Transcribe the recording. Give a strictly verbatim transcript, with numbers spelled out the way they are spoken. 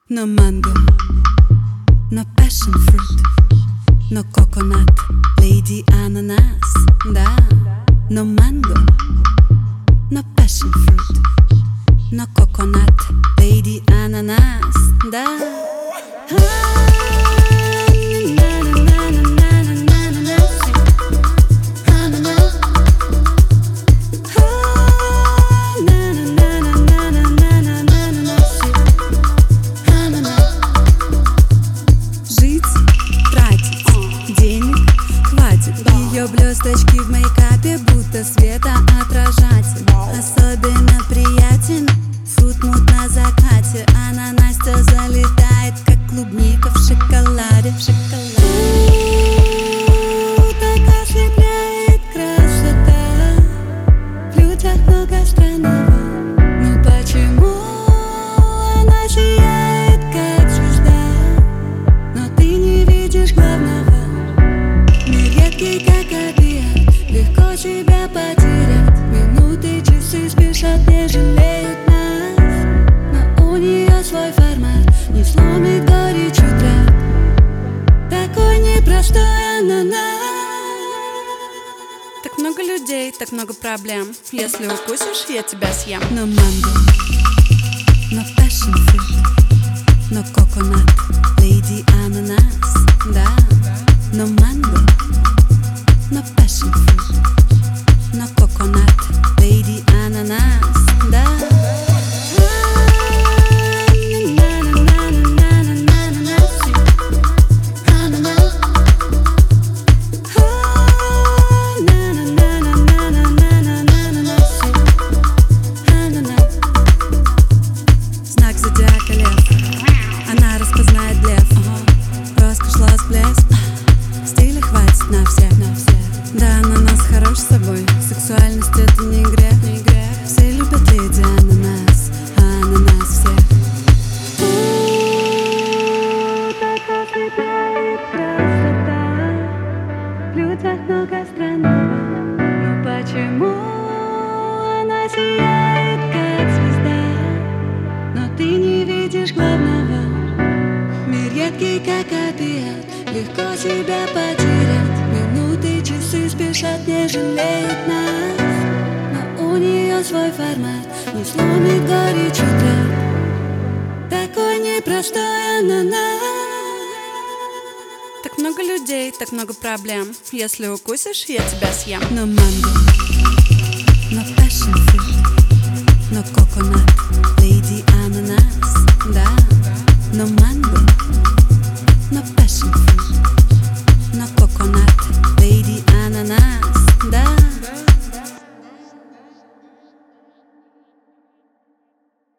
No mango, no passion fruit, no coconut, lady ananas, да. No mango, no passion fruit, no coconut, lady ananas, да. Ее блесточки в мейкапе будто светоотражатель. Особенно приятен фрутмут на закате. Она Настя залетает, как клубника в шоколаде, в шоколаде. Так ослепляет красота. В людях много странного. Ну почему она сияет, как звезда? Но ты не видишь главного. Мир редкий, как обед, легко себя потерять. Минуты, часы спешат, не жалеют нас. Но у нее свой формат, не сломит горечь утра. Такой непростой ананас. Так много людей, так много проблем. Если укусишь, я тебя съем. No mango, no passion fruit, no coconut, lady ananas, да. No mango, no passion fruit, no coconut, lady ananas, да. Знак зодиака лев, она распознает блеф. Роскошь, лоск, блеск, стиля хватит на всех, на всех. Да, ананас хорош с собой, сексуальность это не грех, не грех. Все любят леди ананас, а ананас всех. Так ослепляет красота. В людях много странного. Но почему она сияет, как звезда? Но ты не видишь главного. Мир редкий, как обед, легко себя потерять. Минуты, часы спешат, не жалеют нас. Но у нее свой формат, не сломит горечь утра. Такой непростой ананас. Так много людей, так много проблем. Если укусишь, я тебя съем. No mango, no passion fruit, no coconut,